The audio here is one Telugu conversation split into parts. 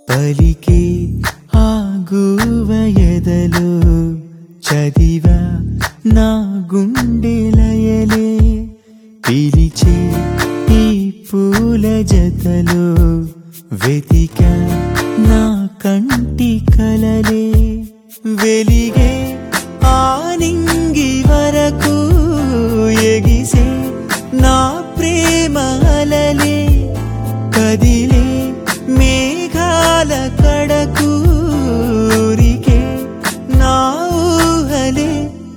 పలికే ఆగువ ఎదలో చదివా నా గుండె లయలే పిలిచే ఈ పూల జతలో వెతికా నా కంటి కలలే వెలిగే ఆనింగి వరకు ఎగిసే నా ప్రేమ అలలే కదిలే మేఘాల కడకు ఊరికే నా ఊహలే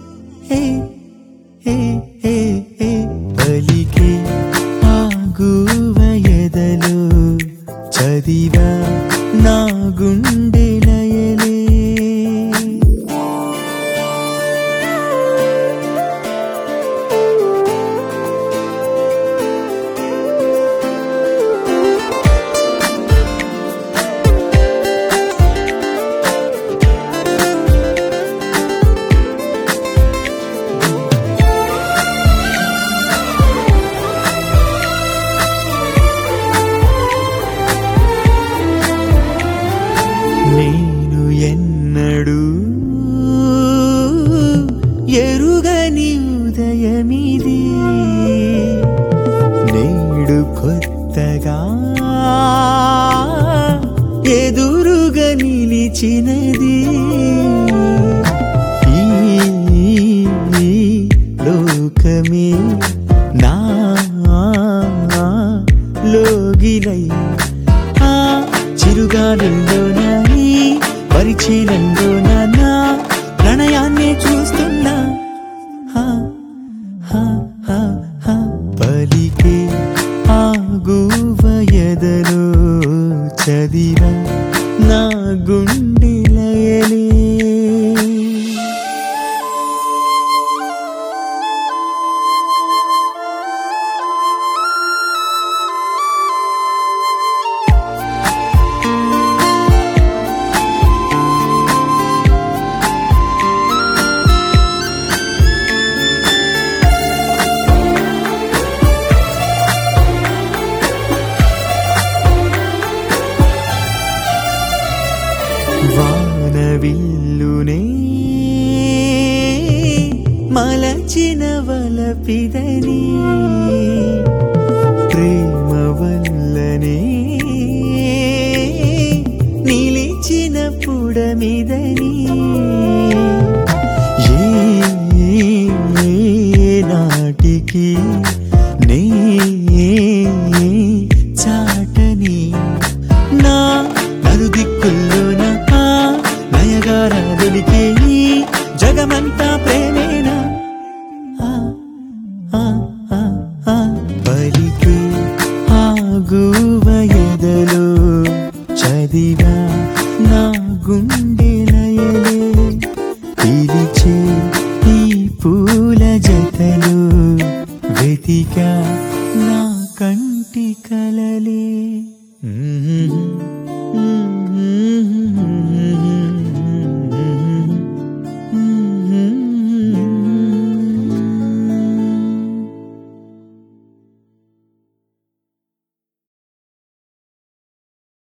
పలికే ఆగువ ఎదలో చదివా నా గుండె లయలే నేను ఎన్నడూ ఎరుగని ఉదయమిది నేడు కొత్తగా ఎదురుగా నిలిచినది ఈ లోకమే నా లోగిలై చిరుగాలుల్లోనా పరిచయంలోనా నా ప్రణయాన్ని చూస్తున్నా పలికే ఆగువ ఎదలో చదివా నా గుండె లయలే వానవిల్లునే మలచిన వలపిదని ప్రేమ వల్లనే నిలిచిన పుడమిదని ఏ నాటికి నే చాటని నా నలుదిక్కుల్లోన నయగారాదులికే జగమంతా ప్రేమేనా పలికే ఆగువ ఎదలో చదివా నా గుండె లయలే పిలిచే ఈ పూల జతలో వెతికా నా కంటి కలలే